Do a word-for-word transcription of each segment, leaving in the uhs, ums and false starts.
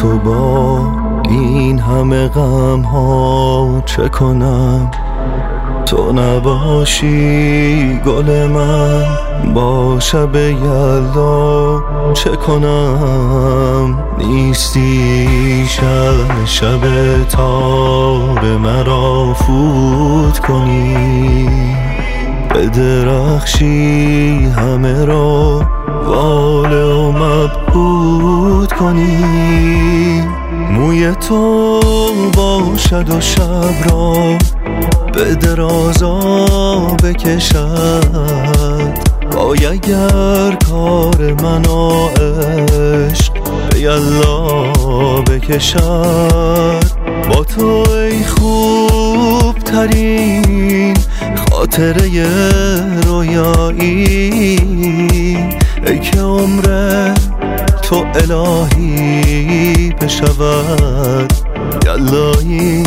تو با این همه غم ها چه کنم؟ تو نباشی گل من با شب یلدا چه کنم؟ نیستی شب شب تار مرا فوت کنی، بدرخشی همه را واله و مبهوت کنی. موی تو باشد و شب را به درازا بکشد، وای اگر کار من و عشق به یلا بکشد. با تو ای خوب ترین خاطره رویایی، ای که عمر تو الهی بشود یلایی.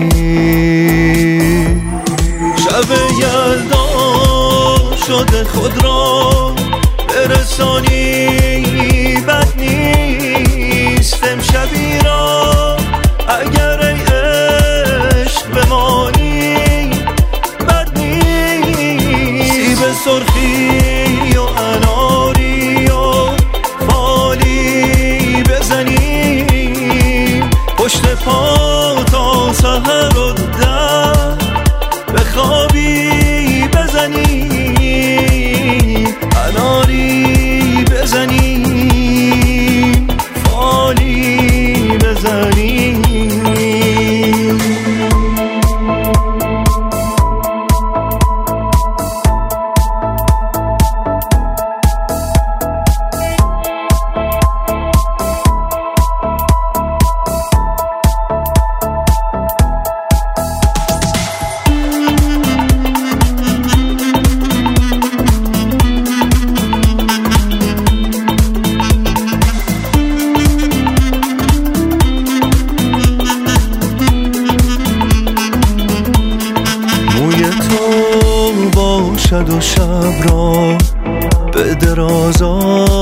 شب یلدا شده خود را برسانی بد نیست، امشبی را اگر ای عشق بمانی بد نیست. سیب سرخی و اناری و فالی بزنی، پشت پا تا سحر و در بخوابی بزنی، اناری بزنی فالی بزنی. باشد و شب را به درازا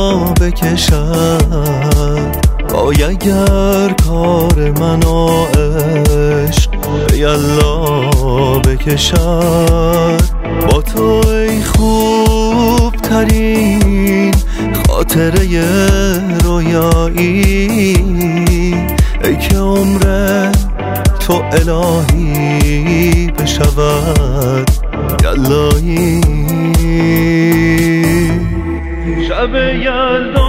بکشد، وای اگر کار من و عشق به یلا بکشد. با تو ای خوب ترین خاطره رویایی، ای که عمر تو الهی بشود یلایی. شب یلدا